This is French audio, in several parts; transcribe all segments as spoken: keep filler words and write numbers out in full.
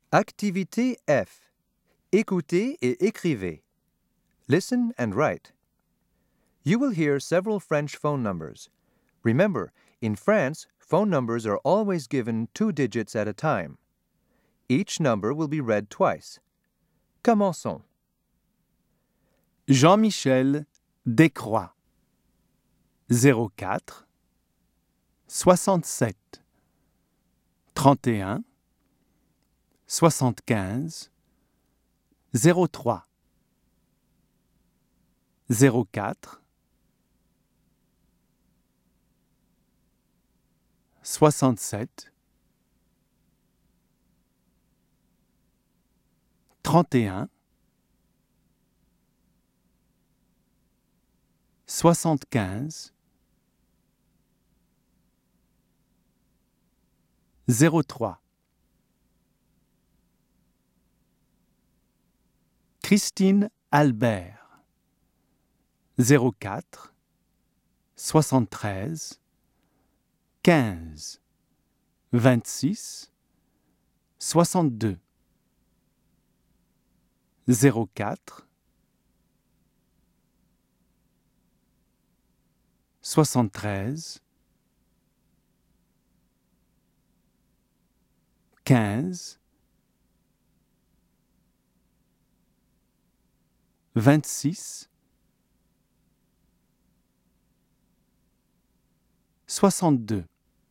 Activité F. Écoutez et écrivez. Listen and write. You will hear several French phone numbers. Remember, in France, phone numbers are always given two digits at a time. Each number will be read twice. Commençons. Jean-Michel Descroix zéro quatre soixante-sept trente et un soixante-quinze zéro trois zéro quatre soixante-sept trente et un soixante-quinze zéro trois. Christine Albert zéro quatre soixante-treize quinze vingt-six soixante-deux zéro quatre soixante-treize quinze vingt-six soixante-deux.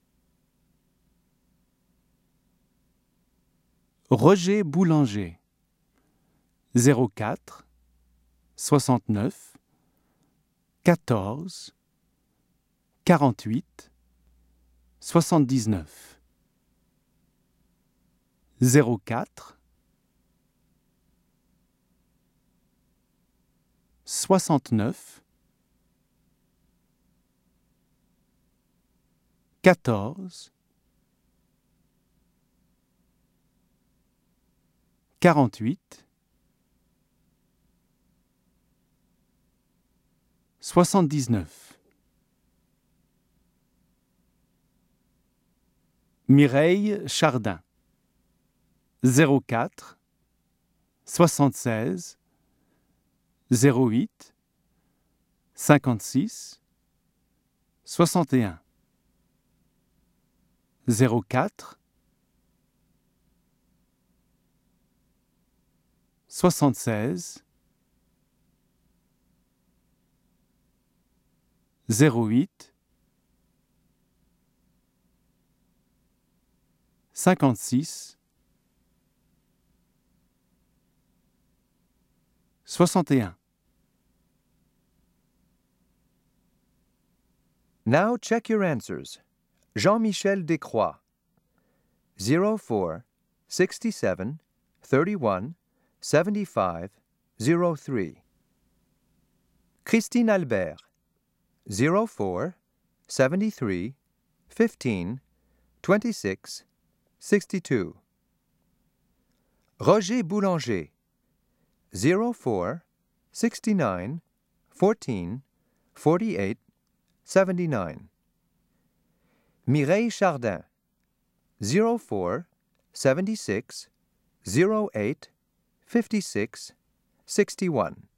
Roger Boulanger zéro quatre soixante-neuf quatorze quarante-huit soixante-dix-neuf zéro quatre soixante-neuf quatorze quarante-huit soixante-dix-neuf. Mireille Chardin zéro quatre soixante-seize zéro huit cinquante-six soixante et un zéro quatre soixante-seize zéro huit cinquante-six soixante et un. Now check your answers. Jean-Michel Descroix. zero four sixty-seven thirty-one seventy-five zero three. Christine Albert. zero four seventy-three fifteen twenty-six sixty-two. Roger Boulanger. zero four sixty-nine fourteen forty-eight seventy-nine. Mireille Chardin. zero four seventy-six zero eight fifty-six sixty-one.